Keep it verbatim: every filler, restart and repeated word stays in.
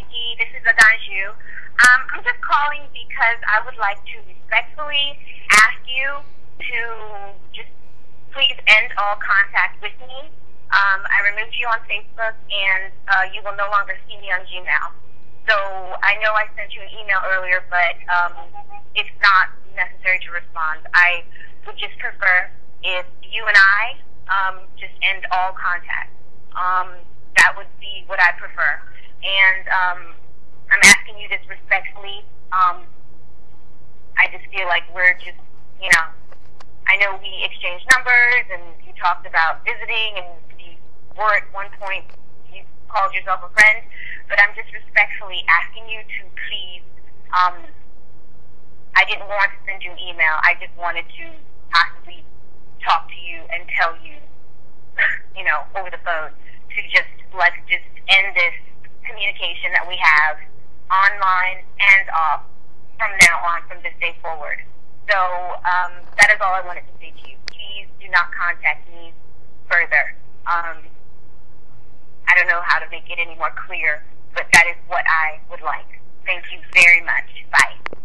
Becky. This is Adanju. Um, I'm just calling because I would like to respectfully ask you to just please end all contact with me. Um, I removed you on Facebook, and uh, you will no longer see me on Gmail. So I know I sent you an email earlier, but um, it's not necessary to respond. I would just prefer if you and I um, just end all contact. Um, that would be what I prefer. And um, I'm asking you this respectfully. Um, I just feel like we're just, you know, I know we exchanged numbers and you talked about visiting and you were at one point, you called yourself a friend, but I'm just respectfully asking you to please, um, I didn't want to send you an email. I just wanted to possibly talk to you and tell you, you know, over the phone to just, let's just end this communication that we have online and off from now on, from this day forward. So um, that is all I wanted to say to you. Please do not contact me further. Um, I don't know how to make it any more clear, but that is what I would like. Thank you very much. Bye.